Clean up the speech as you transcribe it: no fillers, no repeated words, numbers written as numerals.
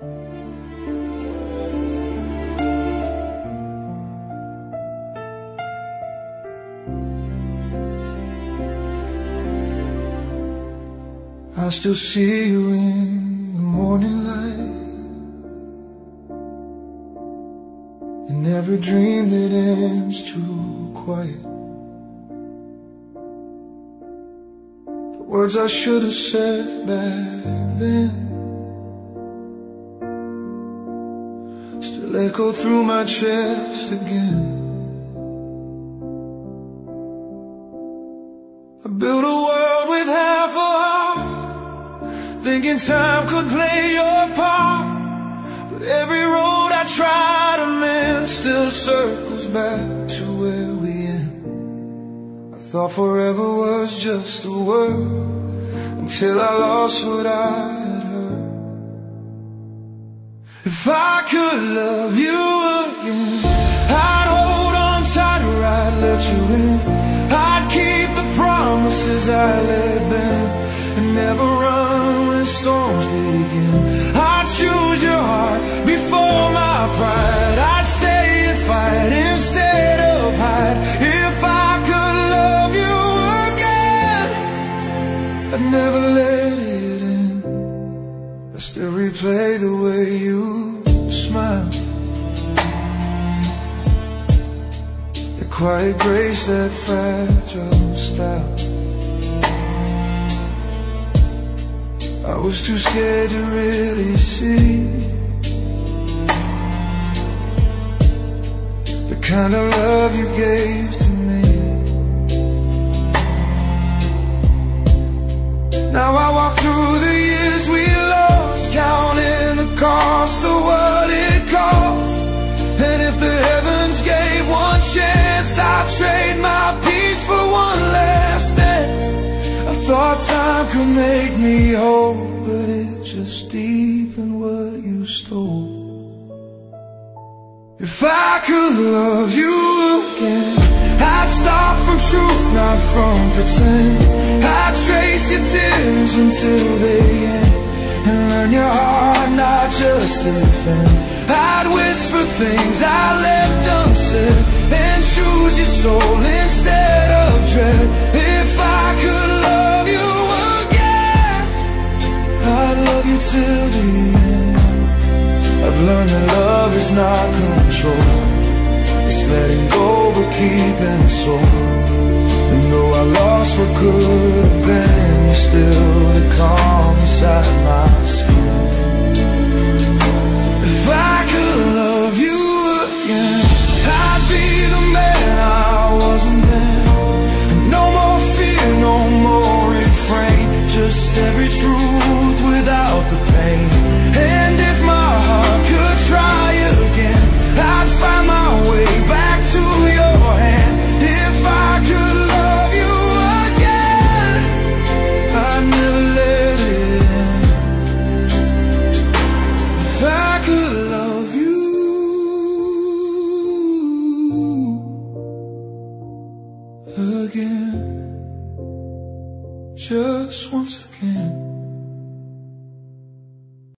I still see you in the morning light, in every dream that ends too quiet. The words I should have said back then still echo through my chest again. I built a world with half a heart, thinking time could play your part. But every road I try to mend still circles back to where we end. I thought forever was just a word, until I lost what I had heard. If I could love you again, I'd hold on tighter, I'd let you in. I'd keep the promises I let bend, and never run when storms begin. I'd choose your heart before my pride. I'd stay and fight instead of hide. If I could love you again, I'd never let it in. I still replay the way you smile, the quiet grace, that fragile style. I was too scared to really see the kind of love you gave to me. Now I walk through the years we lost, counting the cost of what it cost. And if the heavens gave one chance, I'd trade my peace for one last dance. I thought time could make me whole, but it just deepened what you stole. If I could love you again, I'd start from truth, not from pretend. I'd trace your tears until they end, and learn your heart, not just defend. I'd whisper things I left unsaid, and choose your soul instead of dread. If I could love you again, I'd love you till the end. I've learned that love is not control, it's letting go but keeping soul. And though I lost what could have been, you're still the calm inside my skin. If I could love you again, I'd be the man I wasn't then. And no more fear, no more refrain, just every truth without the pain. And if my heart could try again, I'd find my way back to your hand. If I could love you again, I'd never let it end. If I could love you again, just once